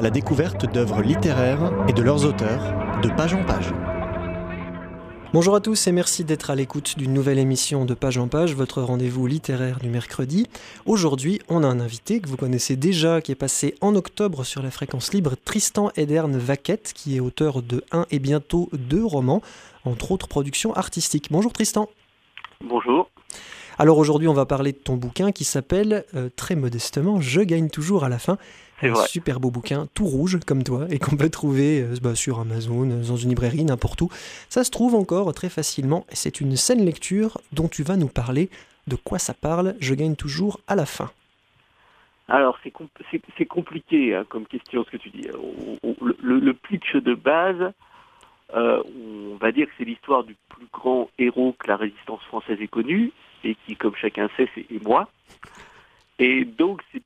la découverte d'œuvres littéraires et de leurs auteurs, de page en page. Bonjour à tous et merci d'être à l'écoute d'une nouvelle émission de Page en Page, votre rendez-vous littéraire du mercredi. Aujourd'hui, on a un invité que vous connaissez déjà, qui est passé en octobre sur la fréquence libre, Tristan Edern Vaquette, qui est auteur de 1 et bientôt 2 romans, entre autres productions artistiques. Bonjour Tristan. Bonjour. Alors aujourd'hui, on va parler de ton bouquin qui s'appelle, très modestement, Je gagne toujours à la fin. C'est vrai. Super beau bouquin, tout rouge comme toi, et qu'on peut trouver sur Amazon, dans une librairie, n'importe où. Ça se trouve encore très facilement, et c'est une saine lecture dont tu vas nous parler. De quoi ça parle ? Je gagne toujours à la fin. Alors, c'est compliqué comme question ce que tu dis. Le pitch de base, on va dire que c'est l'histoire du plus grand héros que la résistance française ait connu, et qui, comme chacun sait, c'est moi. Et donc, c'est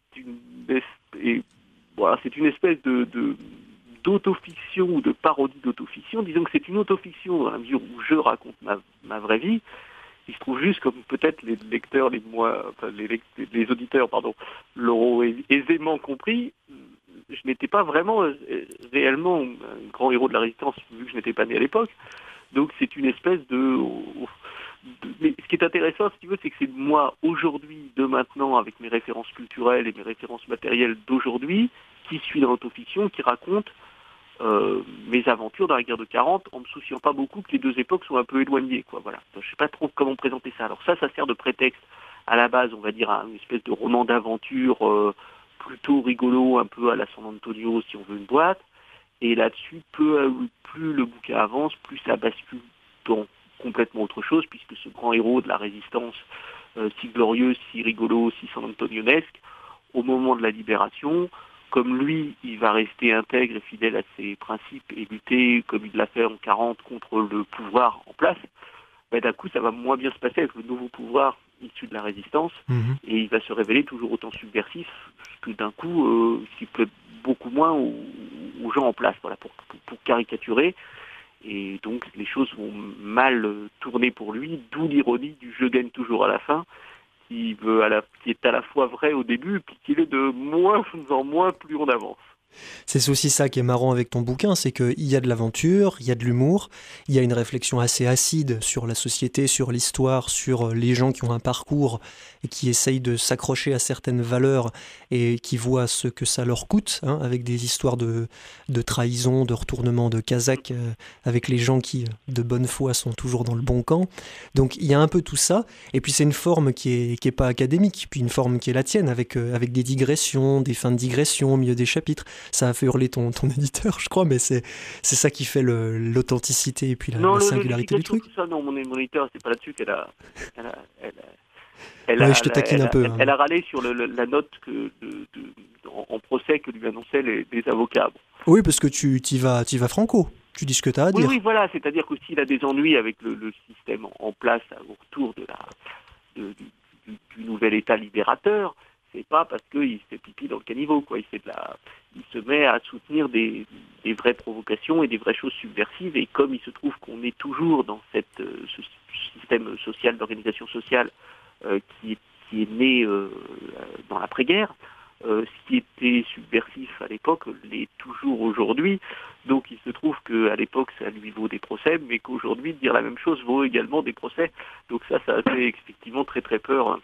une espèce d'autofiction ou de parodie d'autofiction. Disons que c'est une autofiction dans la mesure où je raconte ma vraie vie. Il se trouve juste, comme peut-être les lecteurs, les auditeurs, l'auront aisément compris, je n'étais pas vraiment réellement un grand héros de la résistance, vu que je n'étais pas né à l'époque. Donc c'est une espèce mais ce qui est intéressant, si tu veux, c'est que c'est moi aujourd'hui, de maintenant, avec mes références culturelles et mes références matérielles d'aujourd'hui, qui suis dans l'autofiction, qui raconte mes aventures dans la guerre de 40, en me souciant pas beaucoup que les deux époques sont un peu éloignées, quoi. Voilà. Donc, je sais pas trop comment présenter ça. Alors ça sert de prétexte à la base, on va dire, à une espèce de roman d'aventure plutôt rigolo, un peu à la San Antonio, si on veut une boîte. Et là-dessus, plus le bouquin avance, plus ça bascule dans complètement autre chose, puisque ce grand héros de la résistance, si glorieux, si rigolo, si San Antonionesque, au moment de la libération, comme lui, il va rester intègre et fidèle à ses principes et lutter, comme il l'a fait en 40, contre le pouvoir en place, d'un coup, ça va moins bien se passer avec le nouveau pouvoir issu de la résistance, et il va se révéler toujours autant subversif que d'un coup, ce qui plaît beaucoup moins aux gens en place, voilà, pour caricaturer. Et donc les choses vont mal tourner pour lui, d'où l'ironie du « je gagne toujours à la fin », qui est à la fois vrai au début, puis qui est de moins en moins plus on avance. C'est aussi ça qui est marrant avec ton bouquin, c'est qu'il y a de l'aventure, il y a de l'humour, il y a une réflexion assez acide sur la société, sur l'histoire, sur les gens qui ont un parcours et qui essayent de s'accrocher à certaines valeurs et qui voient ce que ça leur coûte, avec des histoires de trahison, de retournement de casaque avec les gens qui, de bonne foi, sont toujours dans le bon camp. Donc il y a un peu tout ça, et puis c'est une forme qui est pas académique, puis une forme qui est la tienne, avec des digressions, des fins de digression au milieu des chapitres. Ça a fait hurler ton éditeur, je crois, mais c'est ça qui fait l'authenticité et puis la singularité du truc. Tout ça, non, mon éditeur, c'est pas là-dessus qu'elle a... Je te taquine un peu. Elle a râlé sur la note en procès que lui annonçaient les avocats. Bon. Oui, parce que tu y vas franco. Tu dis ce que tu as à dire. Oui, voilà, c'est-à-dire que s'il a des ennuis avec le système en place autour du nouvel État libérateur, c'est pas parce qu'il se fait pipi dans le caniveau, quoi. Il se met à soutenir des vraies provocations et des vraies choses subversives, et comme il se trouve qu'on est toujours dans ce système social, d'organisation sociale qui est né dans l'après-guerre, ce qui était subversif à l'époque l'est toujours aujourd'hui. Donc il se trouve qu'à l'époque ça lui vaut des procès, mais qu'aujourd'hui dire la même chose vaut également des procès. Donc ça a fait effectivement très très peur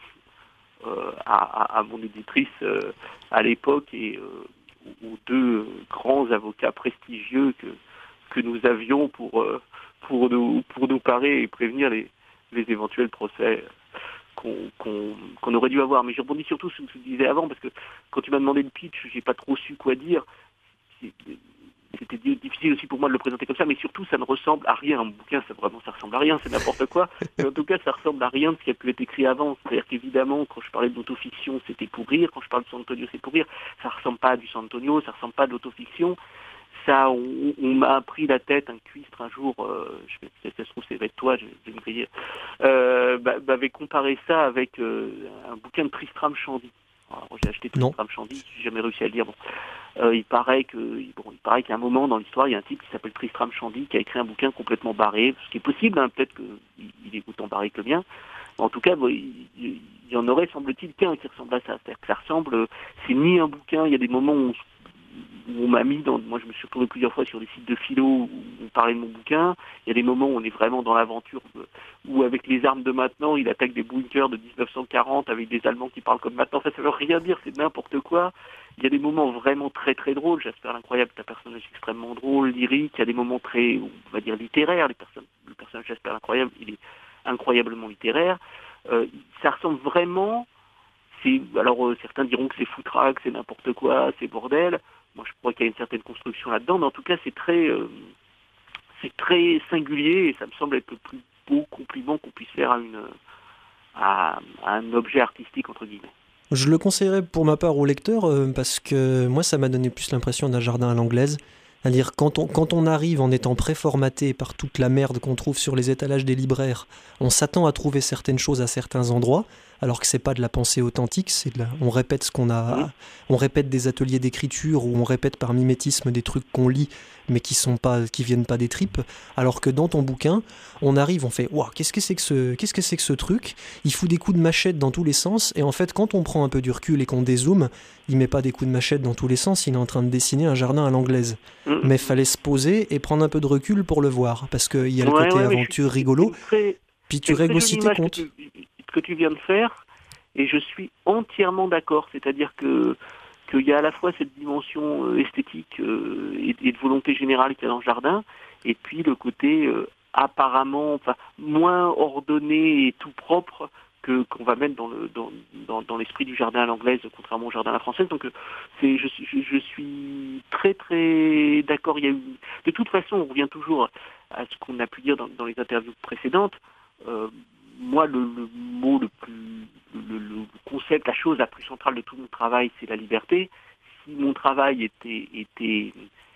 à mon éditrice à l'époque, et aux deux grands avocats prestigieux que nous avions pour nous parer et prévenir les éventuels procès qu'on aurait dû avoir. Mais je rebondis surtout sur ce que tu disais avant, parce que quand tu m'as demandé le pitch, j'ai pas trop su quoi dire. C'était difficile aussi pour moi de le présenter comme ça, mais surtout ça ne ressemble à rien. Un bouquin, ça ressemble à rien, c'est n'importe quoi. Mais en tout cas, ça ressemble à rien de ce qui a pu être écrit avant. C'est-à-dire qu'évidemment, quand je parlais d'autofiction, c'était pour rire. Quand je parle de San Antonio, c'est pour rire. Ça ressemble pas à du San Antonio, ça ressemble pas à de l'autofiction. Ça, on m'a pris la tête, un cuistre un jour, ça se trouve c'est avec toi, je vais me griller, m'avait comparé ça avec un bouquin de Tristram Shandy. Alors, j'ai acheté Tristram Shandy, j'ai jamais réussi à le lire. Bon. Il paraît qu'à un moment dans l'histoire, il y a un type qui s'appelle Tristram Shandy qui a écrit un bouquin complètement barré, ce qui est possible, peut-être qu'il est autant barré que le mien. En tout cas, il y en aurait, semble-t-il, qu'un qui ressemble à ça. C'est-à-dire que ça ressemble, c'est ni un bouquin, il y a des moments où où on m'a mis moi je me suis retrouvé plusieurs fois sur des sites de philo où on parlait de mon bouquin. Il y a des moments où on est vraiment dans l'aventure, où avec les armes de maintenant, il attaque des bunkers de 1940 avec des Allemands qui parlent comme maintenant. Ça veut rien dire, c'est n'importe quoi. Il y a des moments vraiment très très drôles. Jasper l'Incroyable est un personnage extrêmement drôle, lyrique. Il y a des moments très, on va dire, littéraires. Le personnage Jasper l'Incroyable, il est incroyablement littéraire. Ça ressemble vraiment... certains diront que c'est foutraque, c'est n'importe quoi, c'est bordel. Moi, je crois qu'il y a une certaine construction là-dedans, mais en tout cas, c'est très singulier et ça me semble être le plus beau compliment qu'on puisse faire à un objet artistique, entre guillemets. Je le conseillerais pour ma part au lecteur parce que moi, ça m'a donné plus l'impression d'un jardin à l'anglaise. C'est-à-dire quand on arrive en étant préformaté par toute la merde qu'on trouve sur les étalages des libraires, on s'attend à trouver certaines choses à certains endroits, alors que c'est pas de la pensée authentique, on répète ce qu'on a, on répète des ateliers d'écriture ou on répète par mimétisme des trucs qu'on lit mais qui viennent pas des tripes, alors que dans ton bouquin, on arrive, on fait waouh, qu'est-ce que c'est que ce truc? Il fout des coups de machette dans tous les sens et en fait quand on prend un peu du recul et qu'on dézoome, il met pas des coups de machette dans tous les sens, il est en train de dessiner un jardin à l'anglaise. Mais il fallait se poser et prendre un peu de recul pour le voir, parce qu'il y a le côté aventure rigolo, puis tu règles aussi tes comptes. Que tu viens de faire, et je suis entièrement d'accord, c'est-à-dire qu'il y a à la fois cette dimension esthétique et de volonté générale qu'il y a dans le jardin, et puis le côté apparemment moins ordonné et tout propre qu'on va mettre dans l'esprit du jardin à l'anglaise, contrairement au jardin à la française. Donc je suis très très d'accord. De toute façon, on revient toujours à ce qu'on a pu dire dans les interviews précédentes. Moi, le mot le concept, la chose la plus centrale de tout mon travail, c'est la liberté. Si mon travail était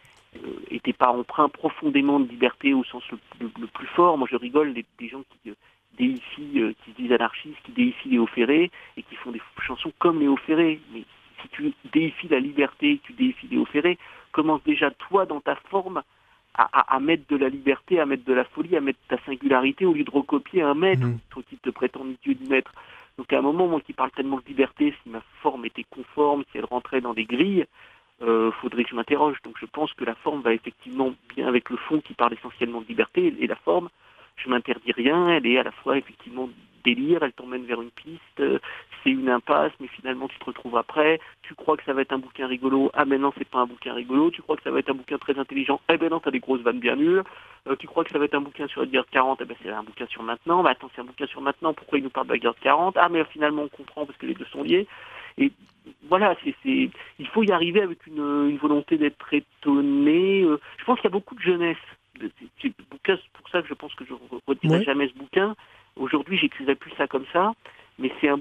pas empreint profondément de liberté au sens le plus fort, moi je rigole des gens qui déifient, qui se disent anarchistes, qui déifient Léo Ferré et qui font des chansons comme Léo Ferré. Mais si tu déifies la liberté, tu déifies Léo Ferré, commence déjà toi dans ta forme à mettre de la liberté, à mettre de la folie, à mettre ta singularité au lieu de recopier un maître qui te prétend ni Dieu ni maître. Donc à un moment, moi qui parle tellement de liberté, si ma forme était conforme, si elle rentrait dans des grilles, faudrait que je m'interroge. Donc je pense que la forme va effectivement bien avec le fond qui parle essentiellement de liberté, et la forme, je m'interdis rien, elle est à la fois effectivement délire, elle t'emmène vers une piste, c'est une impasse, mais finalement tu te retrouves après, tu crois que ça va être un bouquin rigolo, ah ben non c'est pas un bouquin rigolo, tu crois que ça va être un bouquin très intelligent, eh ben non t'as des grosses vannes bien nulles, tu crois que ça va être un bouquin sur la guerre de 40, eh ben c'est un bouquin sur maintenant, bah attends c'est un bouquin sur maintenant, pourquoi il nous parle de la guerre de 40, ah mais finalement on comprend parce que les deux sont liés, et voilà, il faut y arriver avec une volonté d'être étonné, je pense qu'il y a beaucoup de jeunesse. C'est pour ça que je pense que je ne retirerai jamais ce bouquin. Aujourd'hui, j'écrirais plus ça comme ça, mais c'est un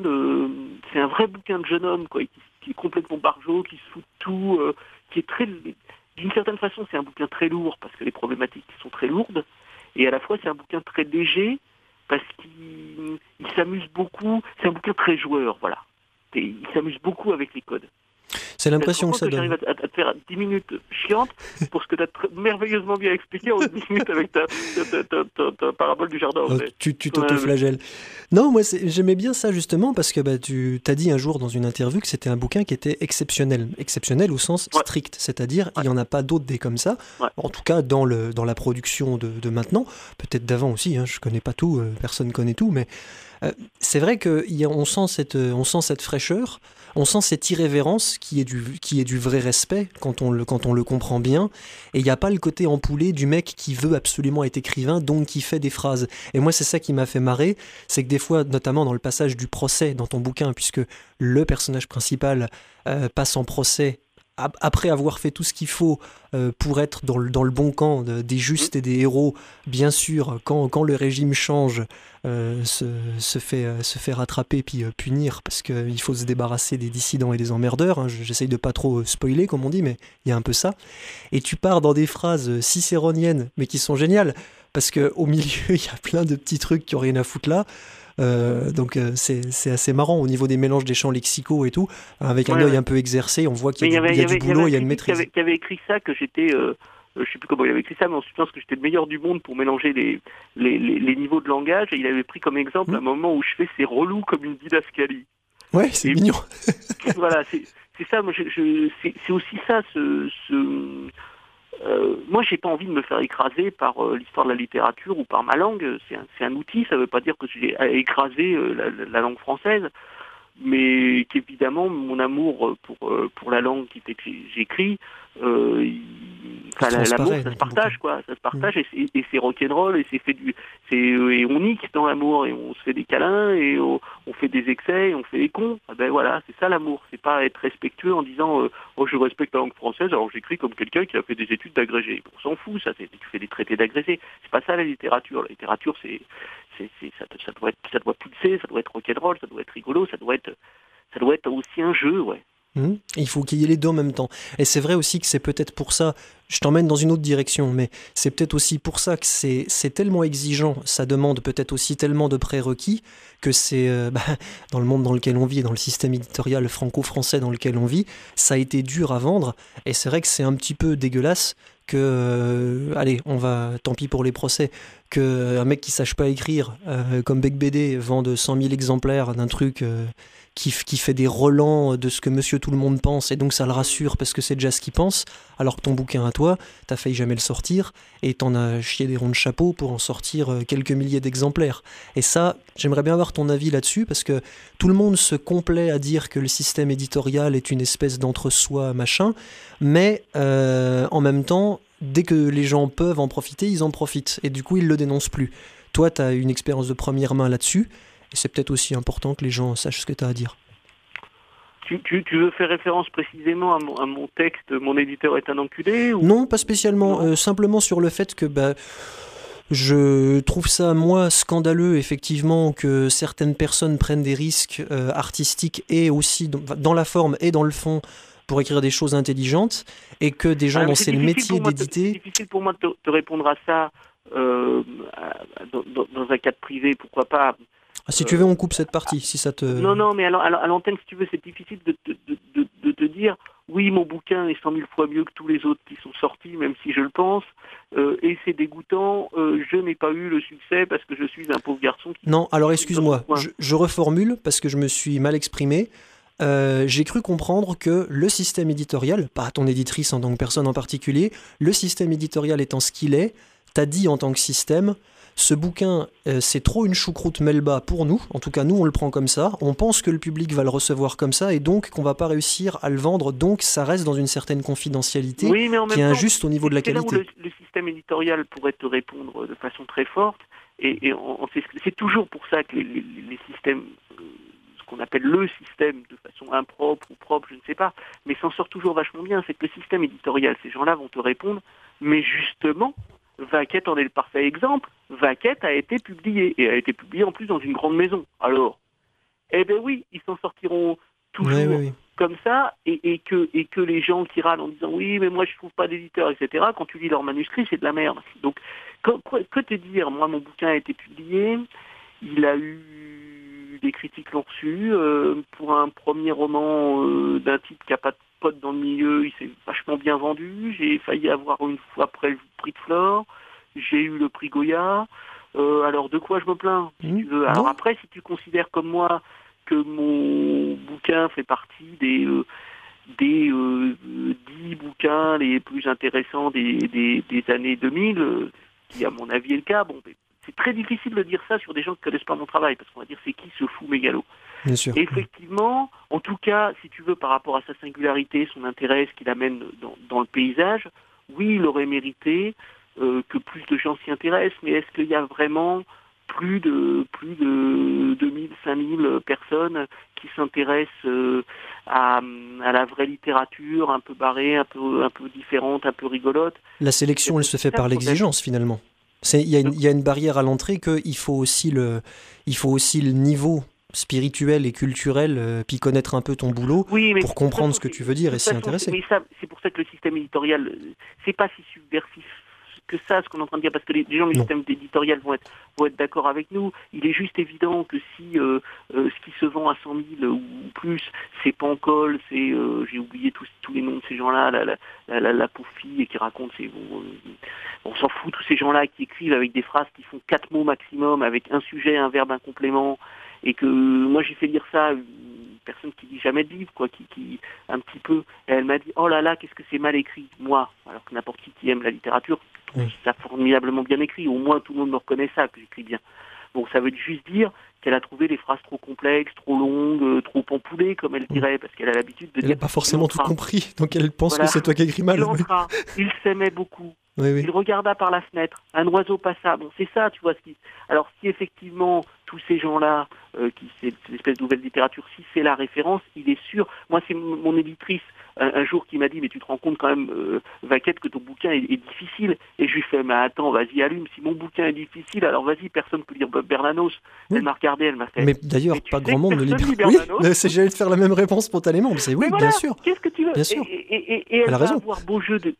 vrai bouquin de jeune homme, quoi, qui est complètement barjot, qui se fout de tout, qui est très, d'une certaine façon, c'est un bouquin très lourd parce que les problématiques sont très lourdes, et à la fois c'est un bouquin très léger parce qu'il s'amuse beaucoup. C'est un bouquin très joueur, voilà. Il s'amuse beaucoup avec les codes. C'est l'impression que ça donne. J'arrive à te faire 10 minutes chiantes pour ce que tu as merveilleusement bien expliqué en 10 minutes avec ta parabole du jardin. En fait. Tu t'auto-flagelles. Non, moi j'aimais bien ça justement parce que tu t'as dit un jour dans une interview que c'était un bouquin qui était exceptionnel. Exceptionnel au sens strict, c'est-à-dire il n'y en a pas d'autres des comme ça. En tout cas dans la production de maintenant, peut-être d'avant aussi, hein, je connais pas tout, personne connaît tout, mais c'est vrai qu'on sent cette fraîcheur, on sent cette irrévérence qui est du vrai respect quand on le comprend bien, et il n'y a pas le côté empoulé du mec qui veut absolument être écrivain, donc qui fait des phrases. Et moi c'est ça qui m'a fait marrer, c'est que des fois, notamment dans le passage du procès dans ton bouquin, puisque le personnage principal passe en procès après avoir fait tout ce qu'il faut pour être dans le bon camp des justes et des héros, bien sûr, quand le régime change, se fait rattraper puis punir, parce qu'il faut se débarrasser des dissidents et des emmerdeurs, hein. J'essaye de pas trop spoiler, comme on dit, mais il y a un peu ça. Et tu pars dans des phrases cicéroniennes, mais qui sont géniales, parce qu'au milieu, il y a plein de petits trucs qui n'ont rien à foutre là. Donc c'est assez marrant au niveau des mélanges des champs lexicaux et tout, avec un œil un peu exercé, on voit qu'il y a du boulot, il y a une maîtrise. Qui avait écrit ça, que j'étais, je sais plus comment il avait écrit ça, mais on pense que j'étais le meilleur du monde pour mélanger les niveaux de langage, et il avait pris comme exemple un moment où je fais c'est relou comme une didascalie. Ouais, c'est mignon. Voilà, c'est ça. Moi, c'est aussi ça. Moi, j'ai pas envie de me faire écraser par l'histoire de la littérature ou par ma langue. C'est un outil. Ça veut pas dire que j'ai écrasé la langue française, mais qu'évidemment mon amour pour la langue qui fait que j'écris, l'amour ça se partage quoi, ça se partage et c'est rock'n'roll et et on nique dans l'amour et on se fait des câlins et on fait des excès et on fait des cons. Ah ben voilà, c'est ça l'amour, c'est pas être respectueux en disant oh je respecte la langue française alors j'écris comme quelqu'un qui a fait des études d'agrégé. On s'en fout, ça tu fais des traités d'agrégé, c'est pas ça la littérature. La littérature ça doit pousser, ça doit être rock'n'roll, ça doit être rigolo, ça doit être aussi un jeu, ouais. Il faut qu'il y ait les deux en même temps. Et c'est vrai aussi que c'est peut-être pour ça, je t'emmène dans une autre direction, mais c'est peut-être aussi pour ça que c'est tellement exigeant, ça demande peut-être aussi tellement de prérequis, que c'est, dans le monde dans lequel on vit, dans le système éditorial franco-français dans lequel on vit, ça a été dur à vendre, et c'est vrai que c'est un petit peu dégueulasse que, allez, tant pis pour les procès, qu'un mec qui sache pas écrire, comme Bec BD, vende 100 000 exemplaires d'un truc qui fait des relents de ce que Monsieur Tout-le-Monde pense, et donc ça le rassure parce que c'est déjà ce qu'il pense, alors que ton bouquin à toi, t'as failli jamais le sortir, et t'en as chié des ronds de chapeau pour en sortir quelques milliers d'exemplaires. Et ça, j'aimerais bien avoir ton avis là-dessus, parce que tout le monde se complaît à dire que le système éditorial est une espèce d'entre-soi machin, mais en même temps, dès que les gens peuvent en profiter, ils en profitent, et du coup ils le dénoncent plus. Toi, t'as une expérience de première main là-dessus, et c'est peut-être aussi important que les gens sachent ce que tu as à dire. Tu veux faire référence précisément à mon texte « Mon éditeur est un enculé » ou... Non, pas spécialement. Simplement sur le fait que je trouve ça, moi, scandaleux, effectivement, que certaines personnes prennent des risques artistiques et aussi dans la forme et dans le fond pour écrire des choses intelligentes, et que des gens dont c'est le métier d'éditer... C'est difficile pour moi de te répondre à ça dans un cadre privé, pourquoi pas. Si tu veux, on coupe cette partie, si ça te... Non, mais à l'antenne, si tu veux, c'est difficile de te dire oui, mon bouquin est 100 000 fois mieux que tous les autres qui sont sortis, même si je le pense, et c'est dégoûtant, je n'ai pas eu le succès parce que je suis un pauvre garçon qui... Non, alors excuse-moi, je reformule parce que je me suis mal exprimé. J'ai cru comprendre que le système éditorial, pas ton éditrice en tant que personne en particulier, le système éditorial étant ce qu'il est, t'as dit en tant que système... Ce bouquin, c'est trop une choucroute Melba pour nous. En tout cas, nous, on le prend comme ça. On pense que le public va le recevoir comme ça et donc qu'on va pas réussir à le vendre. Donc, ça reste dans une certaine confidentialité qui est injuste au niveau de la qualité. Là où le système éditorial pourrait te répondre de façon très forte. Et c'est toujours pour ça que les systèmes, ce qu'on appelle le système de façon impropre ou propre, je ne sais pas, mais s'en sort toujours vachement bien. C'est que le système éditorial, ces gens-là vont te répondre, mais justement... Vaquette en est le parfait exemple. Vaquette a été publié, et a été publié en plus dans une grande maison. Alors, eh ben oui, ils s'en sortiront toujours comme ça, et que les gens qui râlent en disant oui, mais moi je trouve pas d'éditeur, etc., quand tu lis leur manuscrit, c'est de la merde. Donc, que te dire, moi mon bouquin a été publié, il a eu des critiques l'ont reçu, pour un premier roman d'un type qui n'a pas de pote dans le milieu, il s'est vachement bien vendu, j'ai failli avoir une fois après le prix de Flore, j'ai eu le prix Goya, alors de quoi je me plains, si tu veux. Alors après, si tu considères comme moi que mon bouquin fait partie des 10 bouquins les plus intéressants des années 2000, qui à mon avis est le cas, bon, c'est très difficile de dire ça sur des gens qui ne connaissent pas mon travail, parce qu'on va dire c'est qui ce fou mégalo. Bien sûr. Et effectivement, en tout cas, si tu veux, par rapport à sa singularité, son intérêt, ce qu'il amène dans le paysage, oui, il aurait mérité que plus de gens s'y intéressent, mais est-ce qu'il y a vraiment plus de 2000, 5000 personnes qui s'intéressent à la vraie littérature, un peu barrée, un peu différente, un peu rigolote? La sélection, elle se fait par l'exigence, finalement. Il y a une barrière à l'entrée qu'il faut aussi le niveau spirituel et culturel, puis connaître un peu ton boulot pour comprendre ce que tu veux dire et s'y intéresser. Mais ça, c'est pour ça que le système éditorial, c'est pas si subversif que ça, ce qu'on est en train de dire, parce que les gens du système éditorial vont être d'accord avec nous. Il est juste évident que si ce qui se vend à 100 000 ou plus, c'est Pancol, c'est j'ai oublié tous les noms de ces gens-là, la pauvre fille qui raconte on s'en fout, tous ces gens-là qui écrivent avec des phrases qui font 4 mots maximum, avec un sujet, un verbe, un complément, et que moi j'ai fait lire ça personne qui lit jamais de livre, quoi, qui un petit peu. Et elle m'a dit, oh là là, qu'est-ce que c'est mal écrit, moi, alors que n'importe qui aime la littérature trouve ça formidablement bien écrit. Au moins, tout le monde me reconnaît ça, que j'écris bien. Bon, ça veut juste dire qu'elle a trouvé les phrases trop complexes, trop longues, trop empoulées, comme elle dirait, parce qu'elle a l'habitude de dire... Elle n'a pas forcément tout compris, donc elle pense que c'est toi qui écris mal. Il entra, il s'aimait beaucoup, oui. Il regarda par la fenêtre, un oiseau passa. Bon, c'est ça, tu vois. Alors, si effectivement, tous ces gens-là, c'est une espèce de nouvelle littérature, si c'est la référence, il est sûr... Moi, c'est mon éditrice, un jour, qui m'a dit, mais tu te rends compte quand même, Vaquette, que ton bouquin est difficile. Et je lui fais, mais attends, vas-y, allume. Si mon bouquin est difficile, alors vas-y, personne ne peut lire Bernanos. Oui. Elle m'a regardé, elle m'a fait... Mais d'ailleurs, pas grand monde ne lit Bernanos. Oui, j'allais te faire la même réponse spontanément. Mais c'est oui, voilà, bien sûr. Qu'est-ce que tu veux? Bien sûr. Et elle va avoir beau jeu de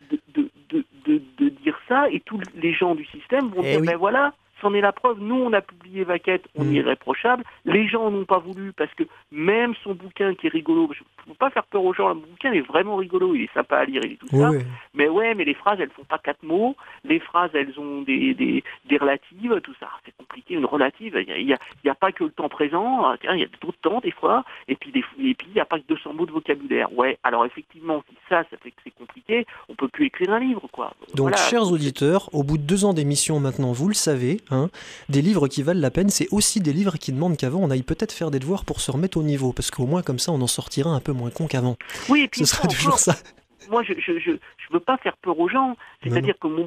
dire ça, et tous les gens du système vont dire, ben voilà, c'en est la preuve, nous on a publié Vaquette, on y est irréprochable, les gens n'ont pas voulu, parce que même son bouquin qui est rigolo, je ne peux pas faire peur aux gens, le bouquin est vraiment rigolo, il est sympa à lire, il est tout ça, mais les phrases elles font pas 4 mots, les phrases elles ont des relatives, tout ça, c'est compliqué, une relative, il y a pas que le temps présent, il y a d'autres temps des fois, et puis il n'y a pas que 200 mots de vocabulaire. Ouais, alors effectivement, si ça fait que c'est compliqué, on peut plus écrire un livre, quoi. Donc, voilà, chers auditeurs, au bout de 2 ans d'émission maintenant, vous le savez, des livres qui valent la peine, c'est aussi des livres qui demandent qu'avant on aille peut-être faire des devoirs pour se remettre au niveau, parce qu'au moins comme ça on en sortira un peu moins con qu'avant. Oui, et puis ce sera toujours ça. Moi, je veux pas faire peur aux gens. C'est-à-dire que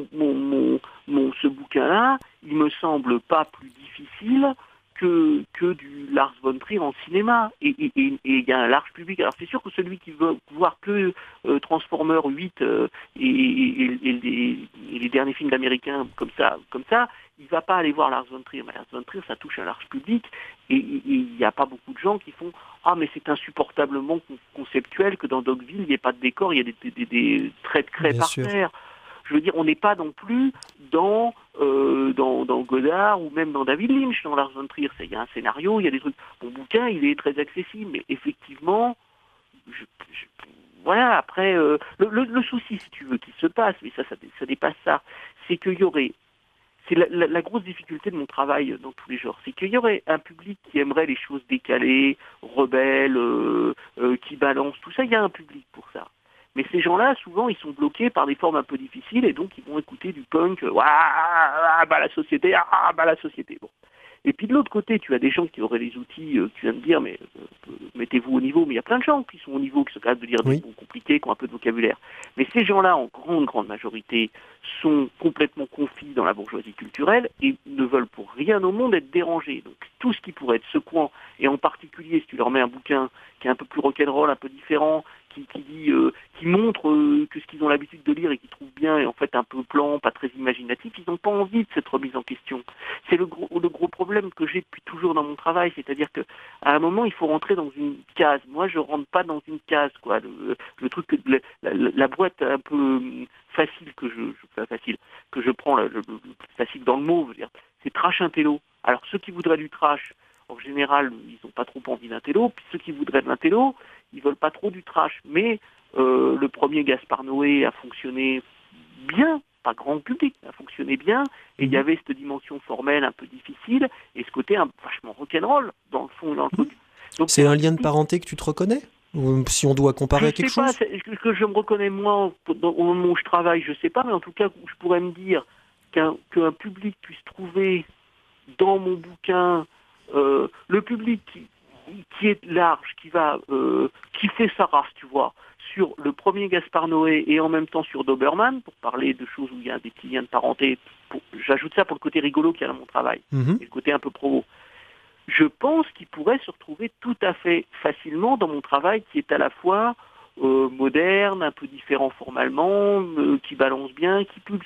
ce bouquin-là, il me semble pas plus difficile que du Lars von Trier en cinéma. Et il y a un large public. Alors c'est sûr que celui qui veut voir que Transformers 8 et les derniers films d'Américains comme ça, il va pas aller voir Lars von Trier. Mais Lars von Trier, ça touche un large public. Et il n'y a pas beaucoup de gens qui font « Ah, mais c'est insupportablement conceptuel que dans Dogville, il n'y ait pas de décor, il y a des traits de craie par terre. » Je veux dire, on n'est pas non plus dans Godard ou même dans David Lynch, dans Lars von Trier. Il y a un scénario, il y a des trucs. Mon bouquin, il est très accessible, mais effectivement, voilà, après, le souci, si tu veux, qui se passe, mais ça dépasse ça, c'est qu'il y aurait... C'est la grosse difficulté de mon travail dans tous les genres. C'est qu'il y aurait un public qui aimerait les choses décalées, rebelles, qui balancent, tout ça. Il y a un public pour ça. Mais ces gens-là, souvent, ils sont bloqués par des formes un peu difficiles et donc ils vont écouter du punk, la société, la société. Bon. Et puis de l'autre côté, tu as des gens qui auraient les outils, tu viens de dire, mais mettez-vous au niveau, mais il y a plein de gens qui sont au niveau, qui sont capables de lire des mots compliqués, qui ont un peu de vocabulaire. Mais ces gens-là, en grande majorité, sont complètement confis dans la bourgeoisie culturelle et ne veulent pour rien au monde être dérangés. Donc tout ce qui pourrait être secouant, et en particulier si tu leur mets un bouquin qui est un peu plus rock'n'roll, un peu différent, qui montre que ce qu'ils ont l'habitude de lire et qu'ils trouvent bien est en fait un peu plan, pas très imaginatif, ils n'ont pas envie de cette remise en question. C'est le gros problème que j'ai depuis toujours dans mon travail, c'est-à-dire que à un moment il faut rentrer dans une case. Moi je rentre pas dans une case, quoi. Le truc, la boîte un peu facile que je prends, le facile dans le mot, je veux dire, c'est trash intello. Alors ceux qui voudraient du trash, en général, ils n'ont pas trop envie d'intello, puis ceux qui voudraient de l'intello, ils veulent pas trop du trash. Mais le premier Gaspard Noé a fonctionné bien, pas grand public, a fonctionné bien, et il y avait cette dimension formelle un peu difficile, et ce côté vachement rock'n'roll, dans le fond, dans le truc. Donc, c'est un lien de parenté que tu te reconnais? Ou si on doit comparer à quelque chose? Je sais pas, que je me reconnais moi au moment où je travaille, je sais pas, mais en tout cas, je pourrais me dire qu'un public puisse trouver dans mon bouquin le public qui est large, qui fait sa race, tu vois, sur le premier Gaspard Noé et en même temps sur Doberman, pour parler de choses où il y a des petits liens de parenté. J'ajoute ça pour le côté rigolo qu'il y a dans mon travail, et le côté un peu provo. Je pense qu'il pourrait se retrouver tout à fait facilement dans mon travail qui est à la fois moderne, un peu différent formellement, qui balance bien, qui pulse.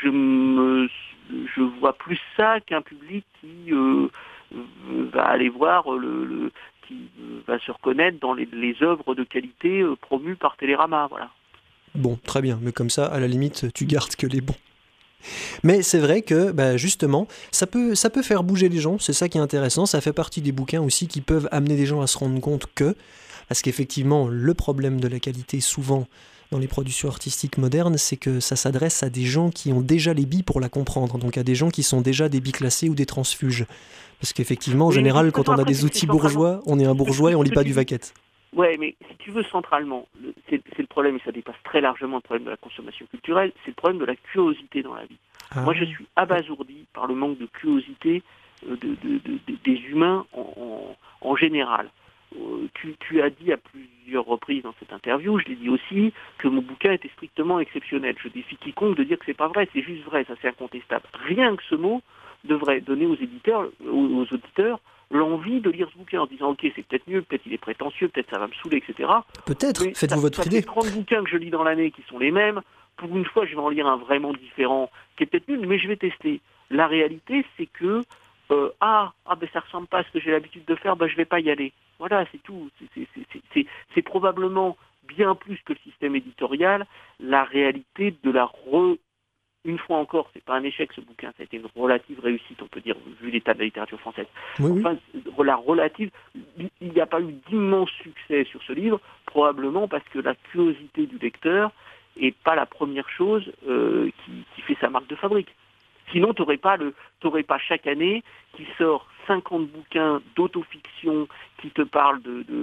Je vois plus ça qu'un public qui va aller voir qui va se reconnaître dans les œuvres de qualité promues par Télérama, voilà. Bon, très bien, mais comme ça, à la limite, tu gardes que les bons. Mais c'est vrai que, justement, ça peut faire bouger les gens, c'est ça qui est intéressant, ça fait partie des bouquins aussi qui peuvent amener des gens à se rendre compte que Parce qu'effectivement, le problème de la qualité, souvent, dans les productions artistiques modernes, c'est que ça s'adresse à des gens qui ont déjà les billes pour la comprendre, donc à des gens qui sont déjà des biclassés ou des transfuges. Parce qu'effectivement, en général, quand on a des outils bourgeois, on est un bourgeois et on lit pas du Vaquette. Ouais, mais si tu veux centralement, c'est le problème, et ça dépasse très largement le problème de la consommation culturelle, c'est le problème de la curiosité dans la vie. Moi, je suis abasourdi par le manque de curiosité des humains en général. Tu as dit à plusieurs reprises dans cette interview, je l'ai dit aussi, que mon bouquin était strictement exceptionnel. Je défie quiconque de dire que c'est pas vrai, c'est juste vrai, ça c'est incontestable. Rien que ce mot devrait donner aux auditeurs, l'envie de lire ce bouquin en disant ok, c'est peut-être mieux, peut-être il est prétentieux, peut-être ça va me saouler, etc. Peut-être, mais faites-vous votre idée. Ça fait 30 bouquins que je lis dans l'année qui sont les mêmes. Pour une fois, je vais en lire un vraiment différent, qui est peut-être nul, mais je vais tester. La réalité, c'est que ben ça ressemble pas à ce que j'ai l'habitude de faire, ben je vais pas y aller. Voilà, c'est tout. C'est probablement bien plus que le système éditorial, la réalité de une fois encore, c'est pas un échec ce bouquin, ça a été une relative réussite, on peut dire, vu l'état de la littérature française. Oui, enfin, la relative, il n'y a pas eu d'immense succès sur ce livre, probablement parce que la curiosité du lecteur est pas la première chose qui fait sa marque de fabrique. Sinon, t'aurais pas chaque année qui sort 50 bouquins d'autofiction qui te parlent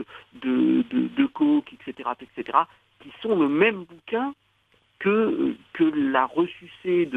de coke, etc., qui sont le même bouquin que la ressucée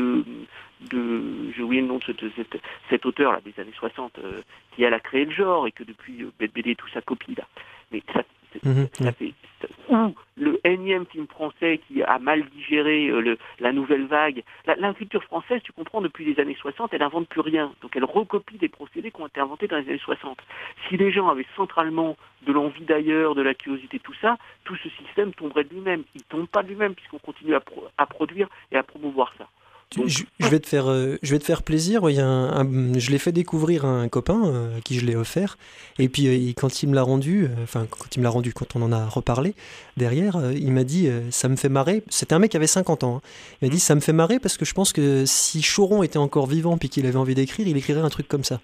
j'ai oublié le nom de cet auteur là, des années 60 qui elle a créé le genre et que depuis BD tout ça copie là. Mais ça fait ou le énième film français qui a mal digéré la nouvelle vague. La culture française, tu comprends, depuis les années 60, elle n'invente plus rien. Donc elle recopie des procédés qui ont été inventés dans les années 60. Si les gens avaient centralement de l'envie d'ailleurs, de la curiosité, tout ça, tout ce système tomberait de lui-même. Il ne tombe pas de lui-même puisqu'on continue à produire et à promouvoir ça. Donc, je vais te faire plaisir. Je l'ai fait découvrir à un copain à qui je l'ai offert. Et puis quand il me l'a rendu, quand on en a reparlé derrière, il m'a dit ça me fait marrer. C'était un mec qui avait 50 ans. Hein. Il m'a dit ça me fait marrer parce que je pense que si Choron était encore vivant puis qu'il avait envie d'écrire, il écrirait un truc comme ça.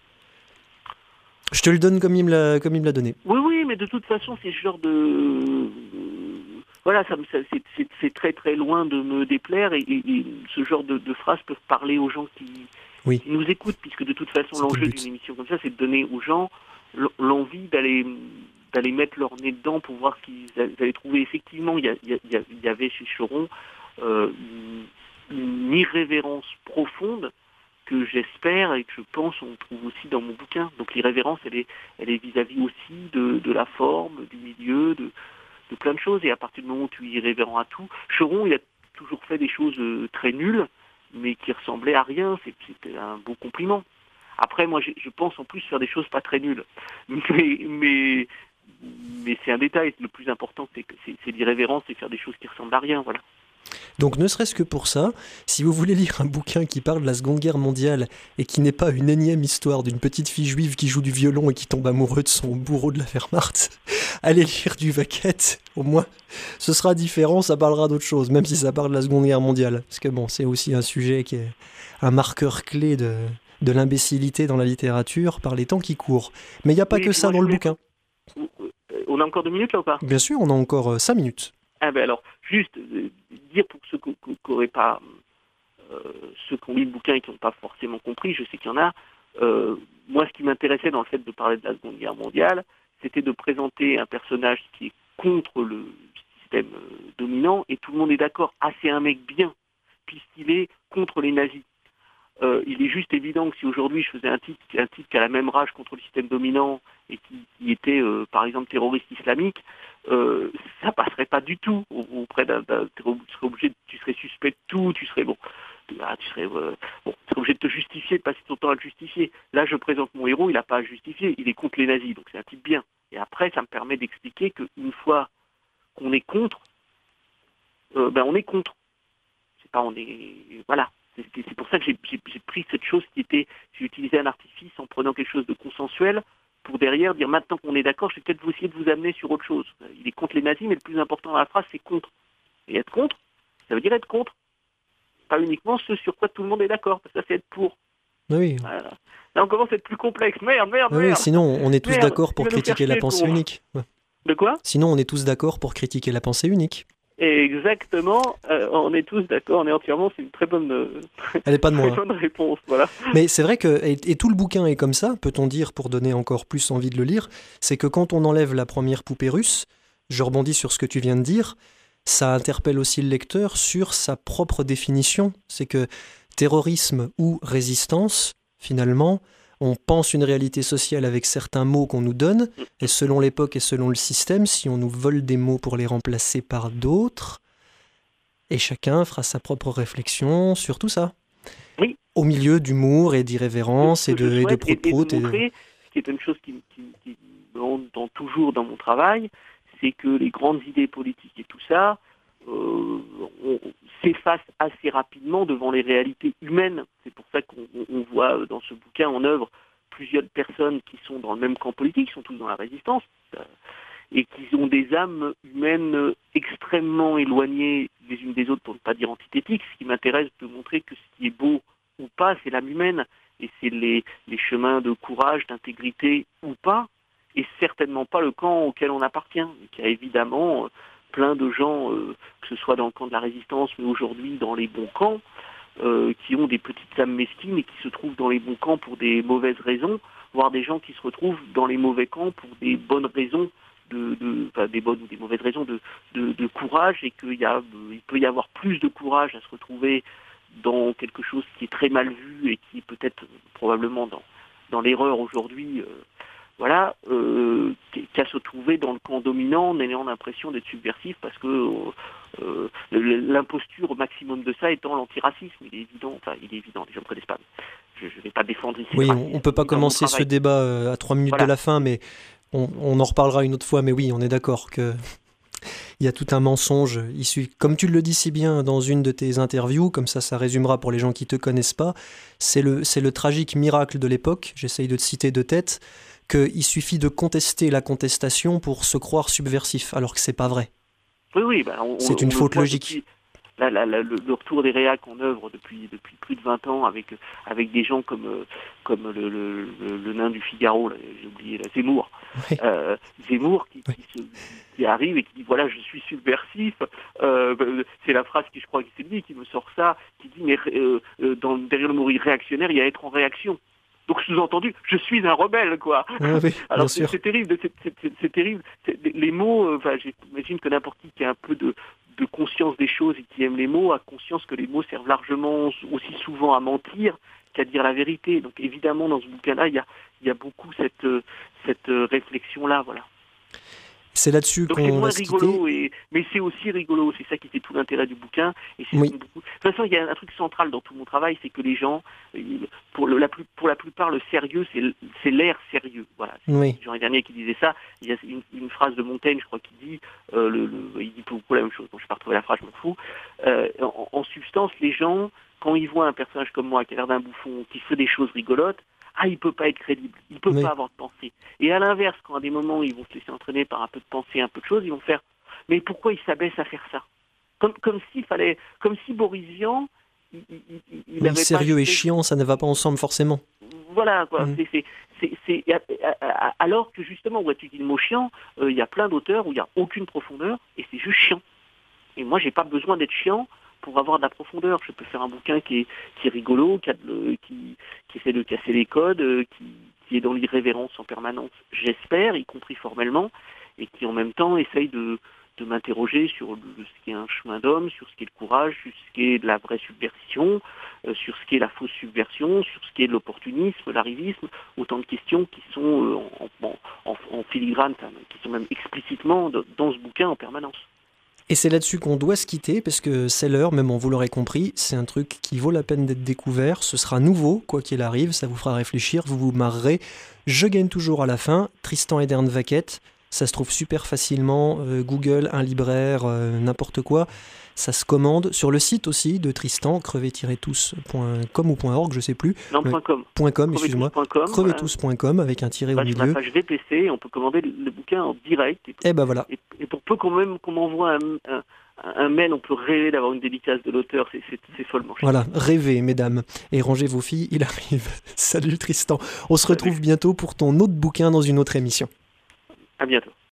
Je te le donne comme il me l'a donné. Oui, mais de toute façon, c'est ce genre de... Voilà, c'est très très loin de me déplaire et ce genre de phrases peuvent parler aux gens qui nous écoutent, puisque de toute façon, l'enjeu d'une émission comme ça, c'est de donner aux gens l'envie d'aller mettre leur nez dedans pour voir ce qu'ils allaient trouver. Effectivement, il y avait chez Choron une irrévérence profonde que j'espère et que je pense on trouve aussi dans mon bouquin. Donc l'irrévérence, elle est vis-à-vis aussi de la forme, du milieu, de plein de choses. Et à partir du moment où tu es irrévérent à tout, Choron, il a toujours fait des choses très nulles, mais qui ressemblaient à rien. C'était un beau compliment. Après, moi, je pense en plus faire des choses pas très nulles. Mais c'est un détail. Le plus important, c'est l'irrévérence, c'est faire des choses qui ressemblent à rien. Voilà. Donc ne serait-ce que pour ça, si vous voulez lire un bouquin qui parle de la Seconde Guerre mondiale et qui n'est pas une énième histoire d'une petite fille juive qui joue du violon et qui tombe amoureux de son bourreau de la Wehrmacht, allez lire du Vaquette, au moins ce sera différent, ça parlera d'autre chose, même si ça parle de la Seconde Guerre mondiale. Parce que bon, c'est aussi un sujet qui est un marqueur clé de l'imbécilité dans la littérature par les temps qui courent. Mais il n'y a pas que ça dans le bouquin. On a encore 2 minutes là ou pas ? Bien sûr, on a encore 5 minutes. Ah ben alors, juste dire pour ceux qui n'auraient pas, ceux qui ont lu le bouquin et qui n'ont pas forcément compris, je sais qu'il y en a, moi ce qui m'intéressait dans le fait de parler de la Seconde Guerre mondiale, c'était de présenter un personnage qui est contre le système dominant, et tout le monde est d'accord, c'est un mec bien, puisqu'il est contre les nazis. Il est juste évident que si aujourd'hui je faisais un titre qui a la même rage contre le système dominant et qui était par exemple terroriste islamique, ça passerait pas du tout auprès tu serais suspect de tout, tu serais obligé de te justifier, de passer ton temps à le justifier. Là, je présente mon héros, il n'a pas à justifier, il est contre les nazis, donc c'est un type bien. Et après, ça me permet d'expliquer qu'une fois qu'on est contre, on est contre. C'est pas voilà. C'est pour ça que j'ai pris cette chose j'ai utilisé un artifice en prenant quelque chose de consensuel pour derrière dire maintenant qu'on est d'accord, je vais peut-être essayer de vous amener sur autre chose. Il est contre les nazis, mais le plus important dans la phrase, c'est contre. Et être contre, ça veut dire être contre. Pas uniquement ce sur quoi tout le monde est d'accord, parce que ça c'est être pour. Oui. Voilà. Là on commence à être plus complexe. Merde. Oui, sinon on est tous d'accord pour critiquer la pensée unique. Ouais. De quoi? Sinon, on est tous d'accord pour critiquer la pensée unique. Exactement, on est tous d'accord, on est entièrement, c'est une très bonne, Elle n'est pas de très moi. bonne réponse, voilà. Mais c'est vrai que, et tout le bouquin est comme ça, peut-on dire, pour donner encore plus envie de le lire, c'est que quand on enlève la première poupée russe, je rebondis sur ce que tu viens de dire, ça interpelle aussi le lecteur sur sa propre définition. C'est que terrorisme ou résistance, finalement, on pense une réalité sociale avec certains mots qu'on nous donne, et selon l'époque et selon le système, si on nous vole des mots pour les remplacer par d'autres, et chacun fera sa propre réflexion sur tout ça. Oui. Au milieu d'humour et d'irrévérence et Ce que je de souhaite, et de prout-prout. montrer, ce qui est une chose qui me hante toujours dans mon travail, c'est que les grandes idées politiques et tout ça s'effacent assez rapidement devant les réalités humaines. C'est pour ça qu'on voit dans ce bouquin en œuvre plusieurs personnes qui sont dans le même camp politique, qui sont tous dans la résistance, et qui ont des âmes humaines extrêmement éloignées les unes des autres, pour ne pas dire antithétiques. Ce qui m'intéresse de montrer que ce qui est beau ou pas, c'est l'âme humaine, et c'est les chemins de courage, d'intégrité ou pas, et certainement pas le camp auquel on appartient. Il y a évidemment plein de gens, que ce soit dans le camp de la résistance, mais aujourd'hui dans les bons camps, qui ont des petites âmes mesquines et qui se trouvent dans les bons camps pour des mauvaises raisons, voire des gens qui se retrouvent dans les mauvais camps pour des bonnes raisons, des bonnes ou des mauvaises raisons de courage, et il peut y avoir plus de courage à se retrouver dans quelque chose qui est très mal vu et qui est peut-être probablement dans l'erreur aujourd'hui, qu'à se trouver dans le camp dominant en ayant l'impression d'être subversif, parce que l'imposture au maximum de ça étant l'antiracisme. Il est évident, les gens ne connaissent pas. Je ne vais pas défendre ici. Oui, on ne peut pas commencer ce débat à 3 minutes de la fin, mais on en reparlera une autre fois. Mais oui, on est d'accord que il y a tout un mensonge issu, comme tu le dis si bien dans une de tes interviews, comme ça résumera pour les gens qui ne te connaissent pas, c'est le tragique miracle de l'époque, j'essaye de te citer de tête, qu'il suffit de contester la contestation pour se croire subversif, alors que c'est pas vrai. Oui, c'est une faute logique. Le retour des réacs en œuvre depuis plus de 20 ans avec des gens comme le nain du Figaro, là, j'ai oublié, là, Zemmour. Oui. Zemmour qui arrive et qui dit voilà, je suis subversif. C'est la phrase qui, je crois, qui s'est qui me sort ça, qui dit mais derrière le mot réactionnaire, il y a être en réaction. Donc sous-entendu, je suis un rebelle, quoi. Ah oui, alors c'est terrible, c'est terrible. Les mots, j'imagine que n'importe qui a un peu de conscience des choses et qui aime les mots a conscience que les mots servent largement aussi souvent à mentir qu'à dire la vérité. Donc évidemment, dans ce bouquin-là, il y a beaucoup cette réflexion-là, voilà. C'est là-dessus qu'on va se rigolo, mais c'est aussi rigolo, c'est ça qui fait tout l'intérêt du bouquin. Et c'est De toute façon, il y a un truc central dans tout mon travail, c'est que les gens, pour la plupart, le sérieux, c'est l'air sérieux. Voilà. C'est Jean Dernier qui disait ça. Il y a une phrase de Montaigne, je crois, qui dit, il dit beaucoup la même chose, donc je ne vais pas retrouver la phrase, je m'en fous. En substance, les gens, quand ils voient un personnage comme moi, qui a l'air d'un bouffon, qui fait des choses rigolotes, il peut pas être crédible, il peut pas avoir de pensée. Et à l'inverse, quand à des moments ils vont se laisser entraîner par un peu de pensée, un peu de choses, ils vont faire mais pourquoi il s'abaisse à faire ça, comme si Boris Vian il avait sérieux pas et chiant, ça ne va pas ensemble forcément. Voilà, quoi. Alors que justement, où tu dis le mot chiant, il y a plein d'auteurs où il n'y a aucune profondeur et c'est juste chiant. Et moi, j'ai pas besoin d'être chiant pour avoir de la profondeur. Je peux faire un bouquin qui est rigolo, qui essaie de casser les codes, qui est dans l'irrévérence en permanence, j'espère, y compris formellement, et qui en même temps essaye de m'interroger sur ce qu'est un chemin d'homme, sur ce qu'est le courage, sur ce qu'est de la vraie subversion, sur ce qu'est la fausse subversion, sur ce qu'est l'opportunisme, l'arrivisme, autant de questions qui sont en filigrane, qui sont même explicitement dans ce bouquin en permanence. Et c'est là-dessus qu'on doit se quitter, parce que c'est l'heure, même vous l'aurez compris, c'est un truc qui vaut la peine d'être découvert, ce sera nouveau, quoi qu'il arrive, ça vous fera réfléchir, vous vous marrerez. Je gagne toujours à la fin, Tristan Hedern Vaquette, ça se trouve super facilement, Google, un libraire, n'importe quoi, ça se commande sur le site aussi de Tristan, crever-tous.com ou .org, je sais plus. Non, .com, excuse-moi. crevetous.com avec un tiret au milieu. Sur la page VPC, on peut commander le bouquin en direct. Et ben voilà. Et pour peu qu'on m'envoie un mail, on peut rêver d'avoir une dédicace de l'auteur, c'est follement cher. Voilà, rêvez, mesdames. Et rangez vos filles, il arrive. Salut Tristan. On se retrouve bientôt pour ton autre bouquin dans une autre émission. À bientôt.